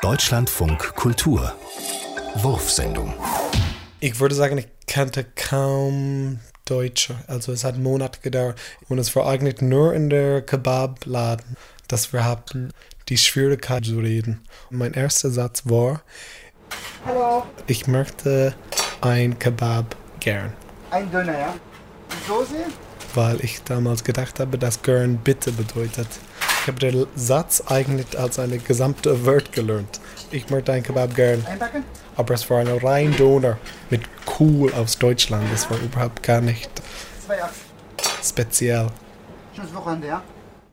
Deutschlandfunk Kultur Wurfsendung. Ich würde sagen, ich kannte kaum Deutsch. Also es hat Monate gedauert. Und es war eigentlich nur in der Kebabladen, dass wir hatten die Schwierigkeit zu reden. Und mein erster Satz war, Hallo. Ich möchte ein Kebab gern. Ein Döner, ja? Die Soße? Weil ich damals gedacht habe, dass gern bitte bedeutet. Ich habe den Satz eigentlich als eine gesamte Wort gelernt. Ich möchte ein Kebab gern. Einpacken? Aber es war ein rein Döner mit Kuh aus Deutschland. Das war überhaupt gar nicht 2,8. speziell. Schönes Wochenende, ja?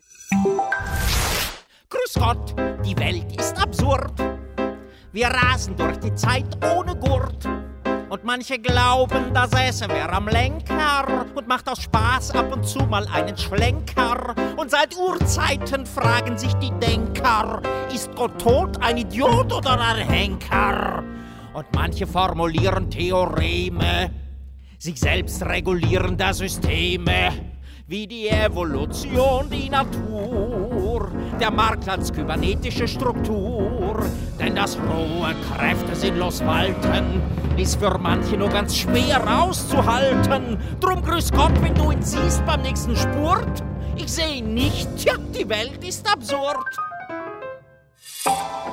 Grüß Gott, die Welt ist absurd. Wir rasen durch die Zeit ohne Gurt. Und manche glauben, da säße wer am Lenker und macht aus Spaß ab und zu mal einen Schlenker. Und seit Urzeiten fragen sich die Denker, ist Gott tot, ein Idiot oder ein Henker? Und manche formulieren Theoreme, sich selbst regulierender Systeme, wie die Evolution, die Natur, der Markt als kybernetische Struktur. Denn das rohe Kräfte sinnlos walten, ist für manche nur ganz schwer auszuhalten. Drum grüß Gott, wenn du ihn siehst beim nächsten Spurt. Ich seh ihn nicht, tja, die Welt ist absurd.